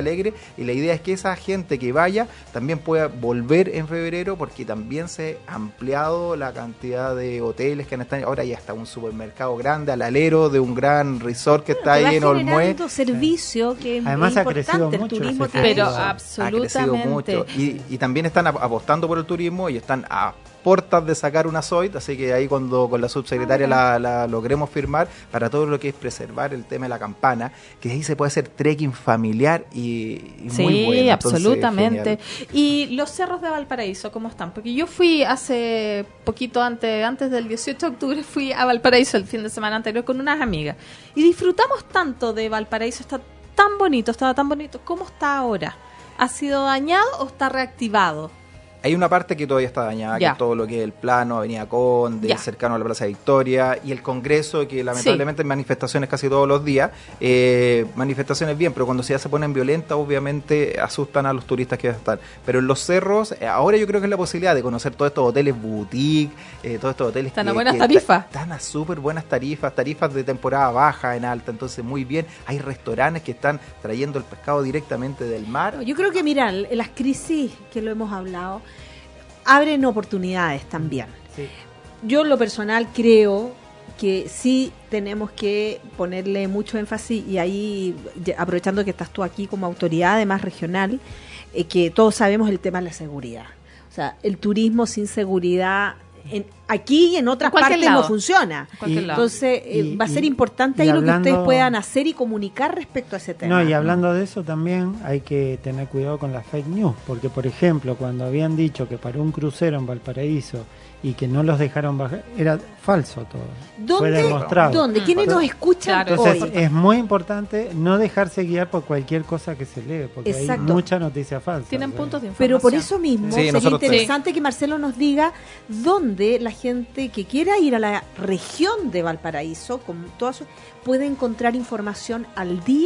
alegre, y la idea es que esa gente que vaya también pueda volver en febrero, porque también se ha ampliado la cantidad de hoteles que han estado, ahora ya está un supermercado grande al alero de un gran resort que está Bueno, ahí en va Olmué. generando servicio que es Además, ha importante, crecido el mucho turismo ese tiene Pero eso. Ha crecido absolutamente. mucho. Y, y también están ap- apostando por el turismo y están a portas de sacar una S O I T, así que ahí cuando con la subsecretaria la, la logremos firmar para todo lo que es preservar el tema de la campana, que ahí se puede hacer trekking familiar y, y Sí, muy bueno. Entonces, absolutamente. genial. Y los cerros de Valparaíso, ¿cómo están? Porque yo fui hace poquito antes, antes del dieciocho de octubre, fui a Valparaíso el fin de semana anterior con unas amigas. Y disfrutamos tanto de Valparaíso, está tan bonito, estaba tan bonito. ¿Cómo está ahora? ¿Ha sido dañado o está reactivado? Hay una parte que todavía está dañada, que Ya. es todo lo que es el plano, Avenida Conde, Ya. cercano a la Plaza Victoria, y el Congreso, que lamentablemente hay manifestaciones casi todos los días. Eh, manifestaciones bien, pero cuando ya se ponen violentas, obviamente asustan a los turistas que van a estar. Pero en los cerros, eh, ahora yo creo que es la posibilidad de conocer todos estos hoteles boutique, eh, todos estos hoteles Están que, a buenas que tarifas. ta- Están a súper buenas tarifas, tarifas de temporada baja en alta, entonces muy bien. Hay restaurantes que están trayendo el pescado directamente del mar. Yo creo que, mira, las crisis, que lo hemos hablado, abren oportunidades también. Sí. Yo en lo personal creo que sí tenemos que ponerle mucho énfasis, y ahí, ya- aprovechando que estás tú aquí como autoridad además regional, eh, que todos sabemos el tema de la seguridad. O sea, el turismo sin seguridad en, aquí y en otras En cualquier partes no lado. funciona. En cualquier Y- lado. Entonces, eh, Y- va a ser y- importante y ahí lo que hablando- ustedes puedan hacer y comunicar respecto a ese tema. No, y hablando de eso también hay que tener cuidado con las fake news, porque por ejemplo, cuando habían dicho que para un crucero en Valparaíso y que no los dejaron bajar, era falso todo. Fue ¿Dónde? demostrado. ¿Dónde? Mm. ¿Quiénes nos escuchan Claro, Entonces hoy? es muy importante no dejarse guiar por cualquier cosa que se lee, porque Exacto. hay mucha noticia falsa. Tienen o sea. puntos de información. Pero por eso mismo Sí, sería nosotros interesante que Marcelo nos diga dónde la gente que quiera ir a la región de Valparaíso, con todas sus- puede encontrar información al día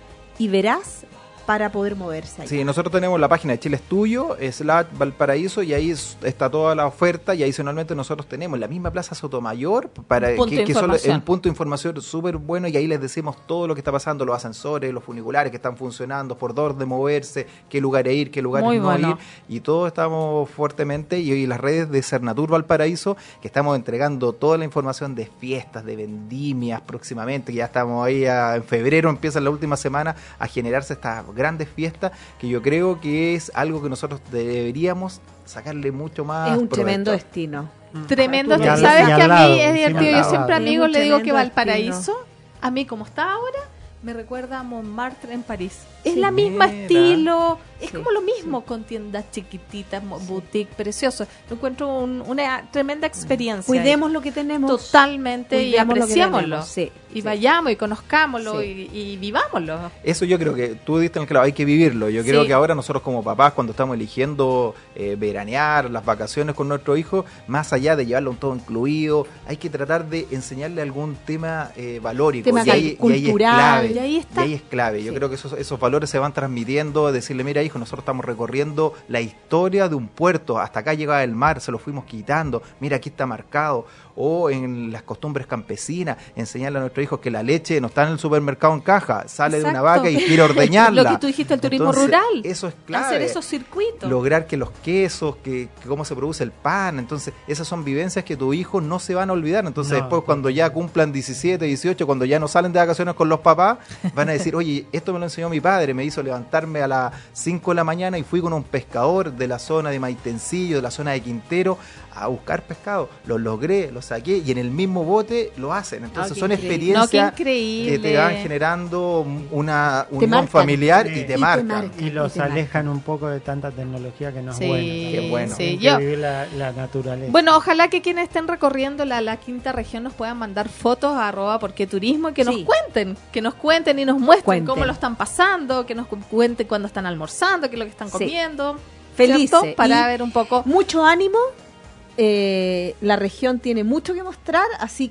y veraz para poder moverse ahí. Sí, nosotros tenemos la página de Chile es Tuyo, slash Valparaíso, y ahí es- está toda la oferta, y adicionalmente nosotros tenemos la misma Plaza Sotomayor, para Un punto que, de que solo es información. un punto de información súper bueno, y ahí les decimos todo lo que está pasando, los ascensores, los funiculares que están funcionando, por dónde moverse, qué lugares ir, qué lugares Muy no bueno. ir, y todo estamos fuertemente, y hoy las redes de Cernatur Valparaíso, que estamos entregando toda la información de fiestas, de vendimias próximamente, que ya estamos ahí a- en febrero, empiezan la última semana a generarse estas grandes fiestas, que yo creo que es algo que nosotros deberíamos sacarle mucho más Es un provecho. tremendo destino. Tremendo. Y Tú al- sabes y que al a lado, mí es encima divertido. al Yo lado. siempre a Es un amigos le digo que tremendo Valparaíso, a mí como está ahora, me recuerda a Montmartre en París. Es Sí. la misma Mira. estilo, es Sí, como lo mismo, con tiendas chiquititas, mo- boutique, precioso. Lo encuentro un- una tremenda experiencia. Cuidemos lo que tenemos. Totalmente, y Cuidemos lo que apreciémoslo. tenemos, sí, y sí. vayamos y conozcámoslo Sí. y, y vivámoslo. Eso yo creo que tú diste en el clavo, hay que vivirlo. Yo creo Sí. que ahora nosotros como papás, cuando estamos eligiendo eh, veranear, las vacaciones con nuestro hijo, más allá de llevarlo un todo incluido, hay que tratar de enseñarle algún tema eh, valórico. Tema y, ahí, y ahí es cultural. clave. Y ahí está. Y ahí es clave. Yo Sí. creo que esos, esos valores se van transmitiendo, decirle, mira hijo, nosotros estamos recorriendo la historia de un puerto, hasta acá llegaba el mar, se lo fuimos quitando, mira aquí está marcado. O en las costumbres campesinas, enseñarle a nuestros hijos que la leche no está en el supermercado en caja, sale de una Exacto. vaca y quiere ordeñarla. Lo que tú dijiste, el turismo Entonces, rural. Eso es clave. Hacer esos circuitos. Lograr que los quesos, que, que cómo se produce el pan, entonces esas son vivencias que tu hijo no se van a olvidar. Entonces No, después cuando ya cumplan diecisiete, dieciocho, cuando ya no salen de vacaciones con los papás, van a decir, oye, esto me lo enseñó mi padre, me hizo levantarme a las cinco de la mañana y fui con un pescador de la zona de Maitencillo, de la zona de Quintero, a buscar pescado. Lo logré, lo saqué y en el mismo bote lo hacen. Entonces qué son increíble. No, qué experiencias increíble. que te van generando una unión marcan. familiar Sí. y Y te te marcan. marcan. Y los Y te alejan un poco de tanta tecnología que no es Sí, buena. también. Qué bueno. sí. Hay que Yo- vivir la, la naturaleza. Bueno, ojalá que quienes estén recorriendo la, la quinta región nos puedan mandar fotos a arroba porque turismo y que nos Sí. cuenten, que nos cuenten y nos muestren Cuenten. cómo lo están pasando, que nos cu- cuenten cuando están almorzando, qué es lo que están Sí. comiendo. Felices. ¿cierto? Para Y ver un poco. mucho ánimo. Eh, la región tiene mucho que mostrar, así que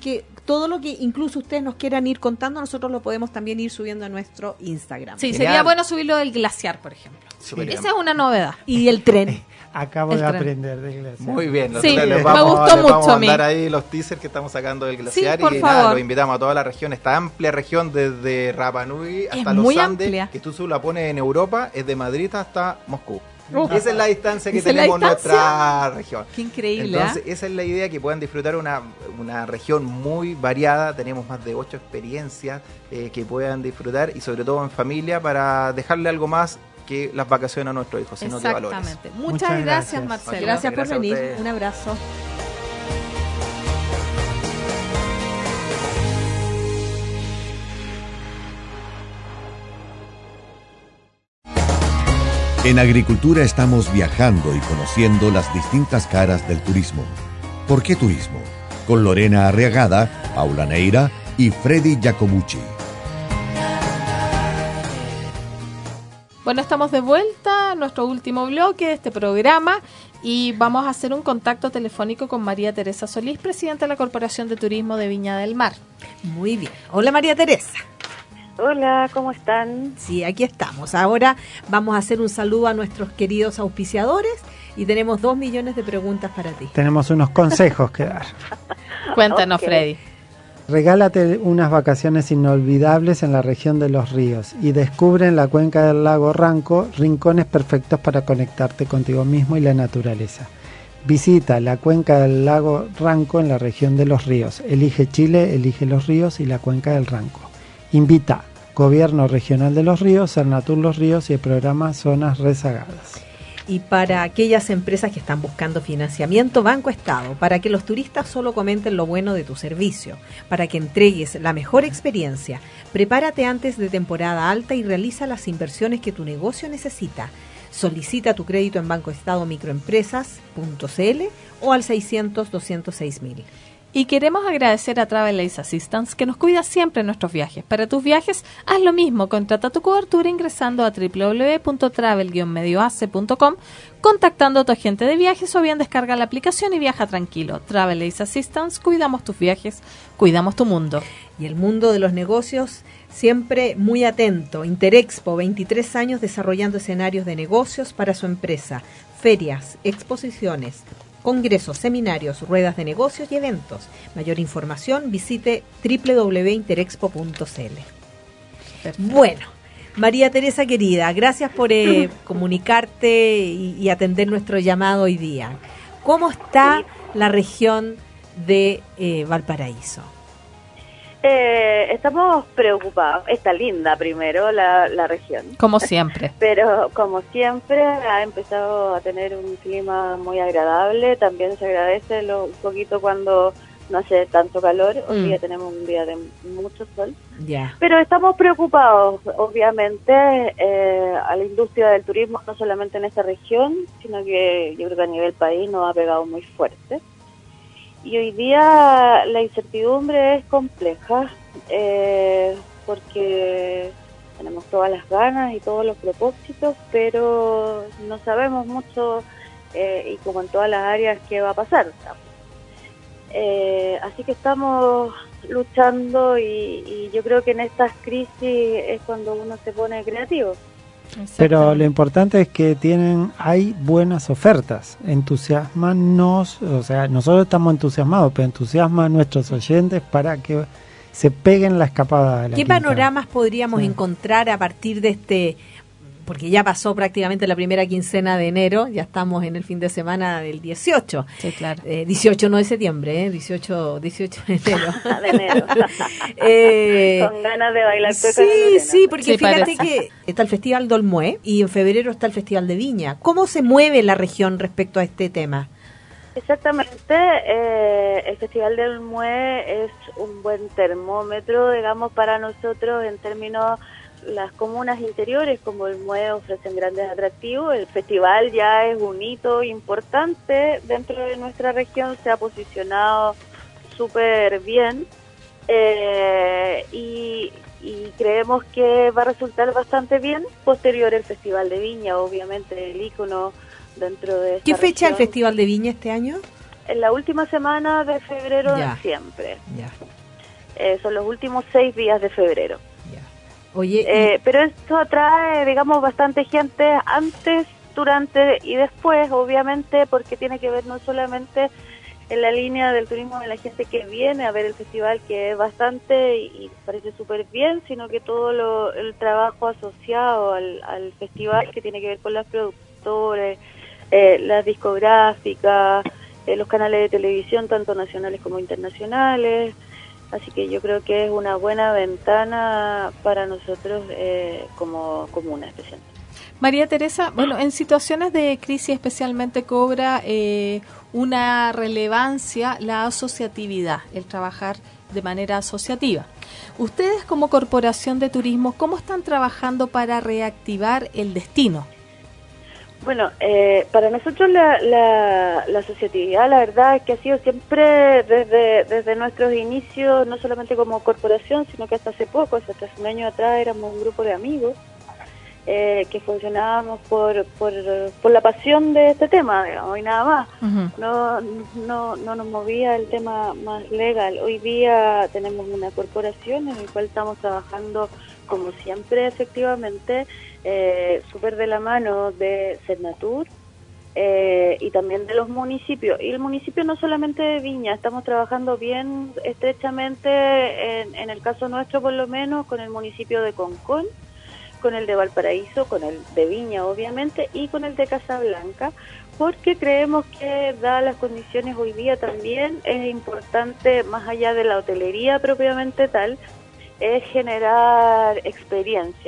todo lo que incluso ustedes nos quieran ir contando, nosotros lo podemos también ir subiendo a nuestro Instagram. Sí, Genial. sería bueno subirlo del glaciar, por ejemplo. Súper Esa bien. es una novedad. Y el tren. Acabo El de tren. aprender de glaciar. Muy bien, Sí, nosotros les me vamos, gustó les vamos mucho a a mí. mandar ahí los teasers que estamos sacando del glaciar por y favor. nada, los invitamos a toda la región, esta amplia región desde Rapa Nui hasta Es los muy Andes, amplia. que tú solo la pones en Europa, es de Madrid hasta Moscú. Uh. Esa es la distancia que ¿Esa es la tenemos en distancia? nuestra región. Qué increíble, Entonces, ¿ah? esa es la idea, que puedan disfrutar una, una región muy variada. Tenemos más de ocho experiencias eh, que puedan disfrutar, y sobre todo en familia, para dejarle algo más que las vacaciones a nuestros hijos, sino que valores. Exactamente. Muchas, Muchas gracias, gracias. Marcelo. Gracias por Gracias a venir. ustedes. Un abrazo. En Agricultura estamos viajando y conociendo las distintas caras del turismo. ¿Por qué turismo? Con Lorena Arriagada, Paula Neira y Freddy Giacobucci. Bueno, estamos de vuelta a nuestro último bloque de este programa y vamos a hacer un contacto telefónico con María Teresa Solís, presidenta de la Corporación de Turismo de Viña del Mar. Muy bien. Hola, María Teresa. Hola, ¿cómo están? Sí, aquí estamos. Ahora vamos a hacer un saludo a nuestros queridos auspiciadores y tenemos dos millones de preguntas para ti. Tenemos unos consejos que dar. Cuéntanos, Ok. Freddy. Regálate unas vacaciones inolvidables en la región de los ríos y descubre en la cuenca del lago Ranco rincones perfectos para conectarte contigo mismo y la naturaleza. Visita la cuenca del lago Ranco en la región de los ríos. Elige Chile, elige los ríos y la cuenca del Ranco. Invita Gobierno Regional de los Ríos, Cernatur Los Ríos y el programa Zonas Rezagadas. Y para aquellas empresas que están buscando financiamiento, Banco Estado, para que los turistas solo comenten lo bueno de tu servicio, para que entregues la mejor experiencia. Prepárate antes de temporada alta y realiza las inversiones que tu negocio necesita. Solicita tu crédito en Banco Estado Microempresas punto c l o al seiscientos, doscientos seis mil. Y queremos agradecer a Travel Ace Assistance, que nos cuida siempre en nuestros viajes. Para tus viajes, haz lo mismo. Contrata tu cobertura ingresando a doble u doble u doble u punto travel guion medio ace punto com, contactando a tu agente de viajes o bien descarga la aplicación y viaja tranquilo. Travel Ace Assistance, cuidamos tus viajes, cuidamos tu mundo. Y el mundo de los negocios siempre muy atento. Interexpo, veintitrés años desarrollando escenarios de negocios para su empresa. Ferias, exposiciones, congresos, seminarios, ruedas de negocios y eventos. Mayor información, visite doble u doble u doble u punto interexpo punto c l. Bueno, María Teresa querida, gracias por eh, comunicarte y, y atender nuestro llamado hoy día. ¿Cómo está la región de eh, Valparaíso? Eh, estamos preocupados. Está linda primero la, la región, Como siempre. pero como siempre ha empezado a tener un clima muy agradable. También se agradece lo, un poquito cuando no hace tanto calor. Hoy Mm. día tenemos un día de mucho sol. Ya. Pero estamos preocupados, obviamente, eh, a la industria del turismo, no solamente en esta región, sino que yo creo que a nivel país nos ha pegado muy fuerte. Y hoy día la incertidumbre es compleja, eh, porque tenemos todas las ganas y todos los propósitos, pero no sabemos mucho, eh, y como en todas las áreas, qué va a pasar. Eh, así que estamos luchando y, y yo creo que en estas crisis es cuando uno se pone creativo. Pero lo importante es que tienen, hay buenas ofertas. Entusiasmanos, o sea, nosotros estamos entusiasmados, pero entusiasma a nuestros oyentes para que se peguen la escapada. A la ¿Qué quinta. panoramas podríamos Sí. encontrar a partir de este, porque ya pasó prácticamente la primera quincena de enero, ya estamos en el fin de semana del dieciocho, Sí, claro. eh, dieciocho no de septiembre, eh, dieciocho, dieciocho de enero. De enero. Eh, Con ganas de bailar cueca de sí, Lorena. sí, porque Sí, fíjate parece. que está el Festival del Olmué y en febrero está el Festival de Viña. ¿Cómo se mueve la región respecto a este tema? Exactamente, eh, el Festival del Mue es un buen termómetro, digamos, para nosotros en términos, las comunas interiores como el Mue ofrecen grandes atractivos. El festival ya es un hito importante dentro de nuestra región, se ha posicionado súper bien, eh, y, y creemos que va a resultar bastante bien. Posterior el Festival de Viña, obviamente el ícono dentro de esta ¿Qué fecha el región. Festival de Viña este año? En la última semana de febrero Ya. siempre. Ya. Eh, son los últimos seis días de febrero. Ya. Oye, Eh, pero esto atrae, digamos, bastante gente antes, durante y después, obviamente, porque tiene que ver no solamente en la línea del turismo de la gente que viene a ver el festival, que es bastante y, y parece súper bien, sino que todo lo, el trabajo asociado al, al festival, que tiene que ver con las productores, eh, las discográficas, eh, los canales de televisión, tanto nacionales como internacionales. Así que yo creo que es una buena ventana para nosotros eh, como comuna especialmente. María Teresa, bueno, en situaciones de crisis especialmente cobra eh, una relevancia la asociatividad, el trabajar de manera asociativa. Ustedes como Corporación de Turismo, ¿cómo están trabajando para reactivar el destino? Bueno, eh, para nosotros la, la, la asociatividad, la verdad es que ha sido siempre desde, desde nuestros inicios, no solamente como corporación, sino que hasta hace poco, hasta hace un año atrás éramos un grupo de amigos eh, que funcionábamos por, por, por la pasión de este tema, digamos, y nada más. Uh-huh. No, no, no nos movía el tema más legal. Hoy día tenemos una corporación en la cual estamos trabajando, como siempre, efectivamente, eh, súper de la mano de Cernatur eh, y también de los municipios. Y el municipio no solamente de Viña, estamos trabajando bien estrechamente, en, en el caso nuestro por lo menos, con el municipio de Concón, con el de Valparaíso, con el de Viña obviamente, y con el de Casablanca, porque creemos que, dadas las condiciones hoy día también, es importante, más allá de la hotelería propiamente tal, es generar experiencia.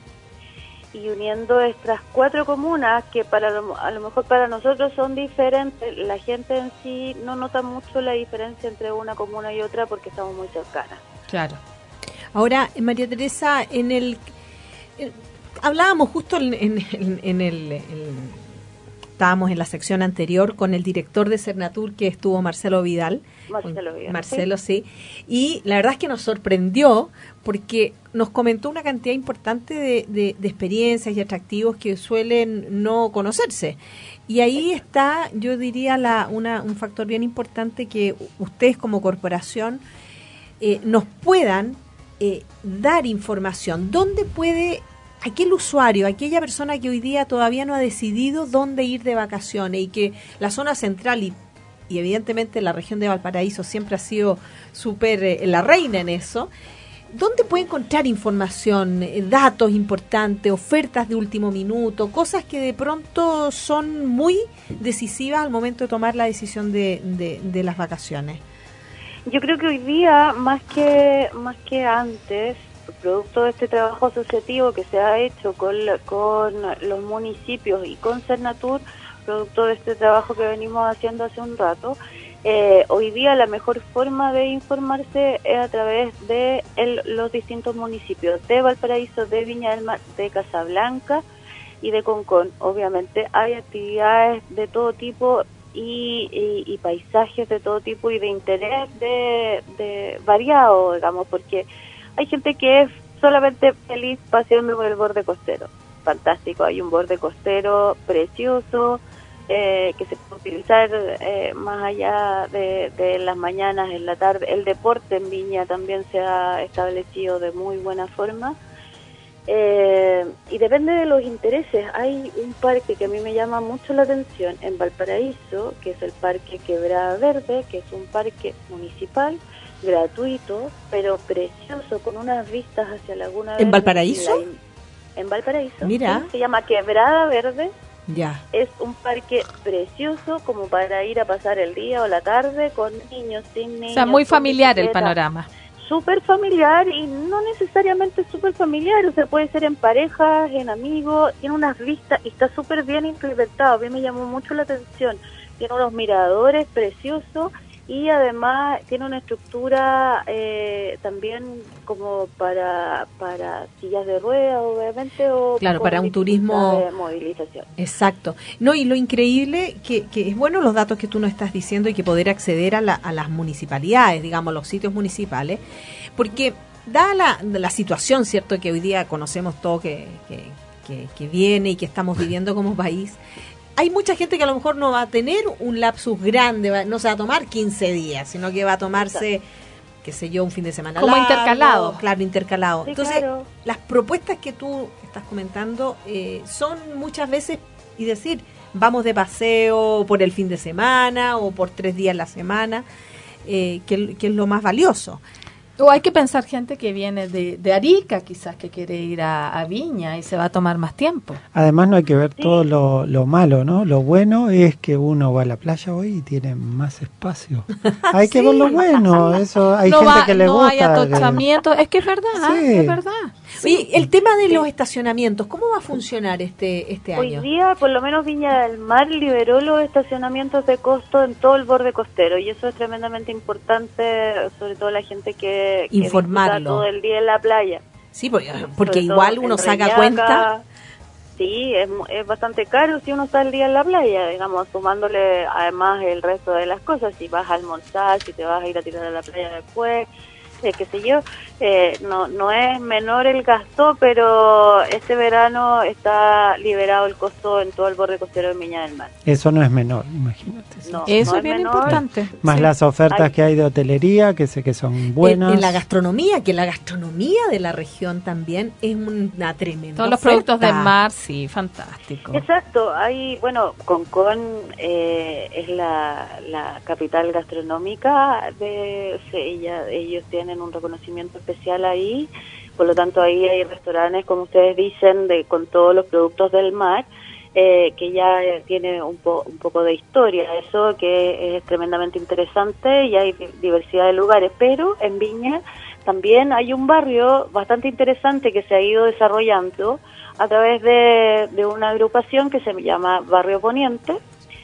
Y uniendo estas cuatro comunas, que para lo, a lo mejor para nosotros son diferentes, la gente en sí no nota mucho la diferencia entre una comuna y otra porque estamos muy cercanas. Claro. Ahora, María Teresa, en el... Eh, hablábamos justo en, en, en el... el estábamos en la sección anterior con el director de Cernatur, que estuvo Marcelo Vidal. Marcelo Vidal. Marcelo, sí. sí. Y la verdad es que nos sorprendió porque nos comentó una cantidad importante de, de, de experiencias y atractivos que suelen no conocerse. Y ahí está, yo diría, la, una, un factor bien importante que ustedes como corporación eh, nos puedan eh, dar información. ¿Dónde puede aquel usuario, aquella persona que hoy día todavía no ha decidido dónde ir de vacaciones y que la zona central y, y evidentemente la región de Valparaíso siempre ha sido súper eh, la reina en eso, ¿dónde puede encontrar información, eh, datos importantes, ofertas de último minuto, cosas que de pronto son muy decisivas al momento de tomar la decisión de, de, de las vacaciones? Yo creo que hoy día, más que, más que antes, producto de este trabajo asociativo que se ha hecho con, con los municipios y con Cernatur, producto de este trabajo que venimos haciendo hace un rato, eh, hoy día la mejor forma de informarse es a través de el, los distintos municipios de Valparaíso, de Viña del Mar, de Casablanca y de Concón. Obviamente hay actividades de todo tipo y, y, y paisajes de todo tipo y de interés de, de variado, digamos, porque hay gente que es solamente feliz paseando por el borde costero. Fantástico, hay un borde costero precioso eh, que se puede utilizar eh, más allá de, de las mañanas, en la tarde. El deporte en Viña también se ha establecido de muy buena forma. Eh, y depende de los intereses. Hay un parque que a mí me llama mucho la atención en Valparaíso, que es el Parque Quebrada Verde, que es un parque municipal, gratuito, pero precioso, con unas vistas hacia Laguna Verde. ¿En Valparaíso? La, en Valparaíso. Mira. ¿Sí? Se llama Quebrada Verde. Ya. Es un parque precioso como para ir a pasar el día o la tarde con niños, sin niños. O sea, muy familiar el panorama. Súper familiar y no necesariamente súper familiar, o sea, puede ser en parejas, en amigos, tiene unas vistas y está súper bien implementado. A mí me llamó mucho la atención. Tiene unos miradores preciosos y además tiene una estructura eh, también como para para sillas de ruedas, obviamente, o claro, para un turismo de movilización. Exacto. No, y lo increíble que, que es bueno los datos que tú nos estás diciendo y que poder acceder a, la, a las municipalidades, digamos, los sitios municipales, porque da la, la situación, cierto, que hoy día conocemos todo que, que, que, que viene y que estamos viviendo como país. Hay mucha gente que a lo mejor no va a tener un lapsus grande, no se va a tomar quince días, sino que va a tomarse qué sé yo, un fin de semana Como largo, intercalado. Claro, intercalado. Sí, Entonces, claro. las propuestas que tú estás comentando eh, son muchas veces, y decir, vamos de paseo por el fin de semana o por tres días a la semana, eh, que, que es lo más valioso. O hay que pensar gente que viene de, de Arica, quizás, que quiere ir a, a Viña y se va a tomar más tiempo. Además no hay que ver Sí. todo lo, lo malo, ¿no? Lo bueno es que uno va a la playa hoy y tiene más espacio. Hay que ver lo bueno, eso hay no gente va, que le no gusta. hay que- atochamiento. Es que es verdad, Sí. es verdad. Oye, el tema de los estacionamientos, ¿cómo va a funcionar este, este Hoy año? día, por lo menos Viña del Mar liberó los estacionamientos de costo en todo el borde costero y eso es tremendamente importante, sobre todo la gente que, que Informarlo. disfruta todo el día en la playa. Sí, porque, porque Sobre todo igual en uno saca Reñaca. cuenta. Sí, es, mu- es bastante caro si uno está el día en la playa, digamos, sumándole además el resto de las cosas, si vas a almorzar, si te vas a ir a tirar a la playa después, eh, qué sé yo, eh, no no es menor el gasto, pero este verano está liberado el costo en todo el borde costero de Viña del Mar. Eso no es menor, imagínate. sí. No, Eso no es bien menor. importante. Más Sí. las ofertas Hay- que hay de hotelería, que sé que son buenas. En, en la gastronomía, que la gastronomía de la región también es una tremenda Todos los oferta. productos del mar, sí, fantástico. Exacto, hay, bueno, Concón eh, es la, la capital gastronómica de sí, ella, ellos tienen un reconocimiento especial ahí, por lo tanto ahí hay restaurantes, como ustedes dicen, de con todos los productos del mar, eh, que ya eh, tiene un, po, un poco de historia, eso que es tremendamente interesante y hay di- diversidad de lugares, pero en Viña también hay un barrio bastante interesante que se ha ido desarrollando a través de, de una agrupación que se llama Barrio Poniente,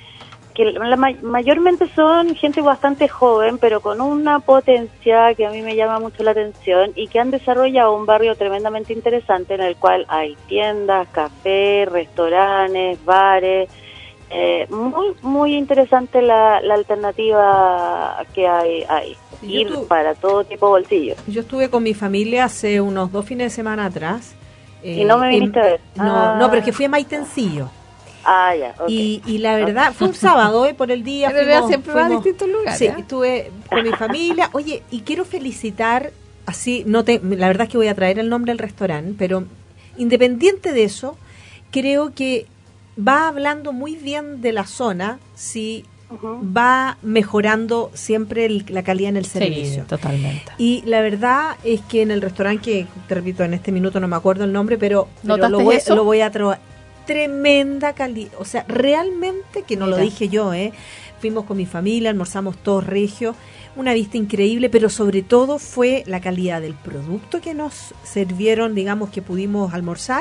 que la, ma- mayormente son gente bastante joven, pero con una potencia que a mí me llama mucho la atención y que han desarrollado un barrio tremendamente interesante en el cual hay tiendas, cafés, restaurantes, bares. Eh, muy muy interesante la, la alternativa que hay ahí. Sí, yo Ir tu- para todo tipo de bolsillos. Yo estuve con mi familia hace unos dos fines de semana atrás. Y no me viniste en- a ver. No, Ah. no, pero es que fui a Maitencillo. Ah, ya, ok. Y, y la verdad, fue un sábado, ¿eh? Por el día. Pero ella fuimos- siempre va a fuimos- distintos lugares. Sí, ¿eh? estuve con mi familia. Oye, y quiero felicitar, así, no te, la verdad es que voy a traer el nombre del restaurante, pero independiente de eso, creo que va hablando muy bien de la zona si Ujú. va mejorando siempre el- la calidad en el Sí, servicio. totalmente. Y la verdad es que en el restaurante, que te repito, en este minuto no me acuerdo el nombre, pero, pero ¿Notaste lo, voy, eso? lo voy a trobar. Tremenda calidad. O sea, realmente, que no lo Mira. dije yo, ¿eh? Fuimos con mi familia, almorzamos todos regios, una vista increíble, pero sobre todo fue la calidad del producto que nos sirvieron, digamos, que pudimos almorzar,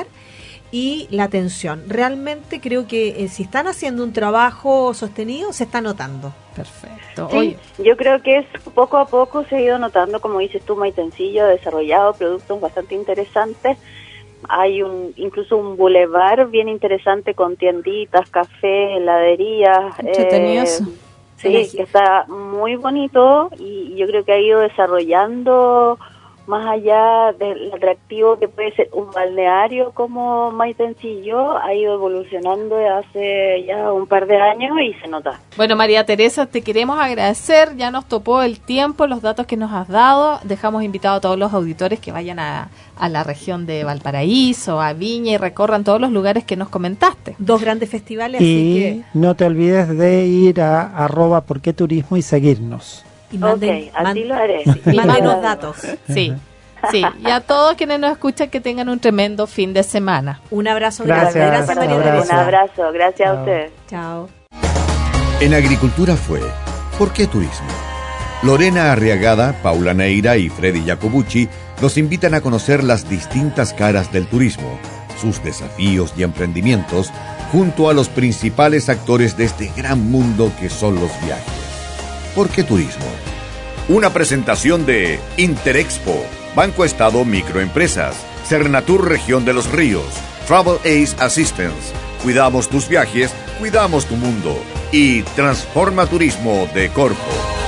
y la atención. Realmente creo que eh, si están haciendo un trabajo sostenido, se está notando. Perfecto. Sí, Oye, yo creo que es poco a poco se ha ido notando, como dices tú, Maitencillo ha desarrollado productos bastante interesantes. Hay un incluso un bulevar bien interesante con tienditas, cafés, heladerías. Entretenido eh, eso. sí, que está muy bonito y yo creo que ha ido desarrollando más allá del atractivo que puede ser un balneario como Maitencillo, ha ido evolucionando de hace ya un par de años y se nota. bueno, María Teresa, te queremos agradecer. Ya nos topó el tiempo, los datos que nos has dado. Dejamos invitados a todos los auditores que vayan a, a la región de Valparaíso, a Viña y recorran todos los lugares que nos comentaste. Dos grandes festivales, así Y que... no te olvides de ir a arroba por qué turismo y seguirnos. Y manden, Ok, así man- lo haré. y mándenos Mándanos. datos. Sí, sí. Y a todos quienes nos escuchan, que tengan un tremendo fin de semana. Un abrazo Gracias, grande. Gracias, un María abrazo. Un Teresa. abrazo, gracias Chao. a ustedes. Chao. En Agricultura fue ¿Por qué Turismo? Lorena Arriagada, Paula Neira y Freddy Jacobucci nos invitan a conocer las distintas caras del turismo, sus desafíos y emprendimientos, junto a los principales actores de este gran mundo que son los viajes. ¿Por qué Turismo? Una presentación de Interexpo, Banco Estado Microempresas, Cernatur Región de los Ríos, Travel Ace Assistance, Cuidamos tus viajes, cuidamos tu mundo y Transforma Turismo de Corfo.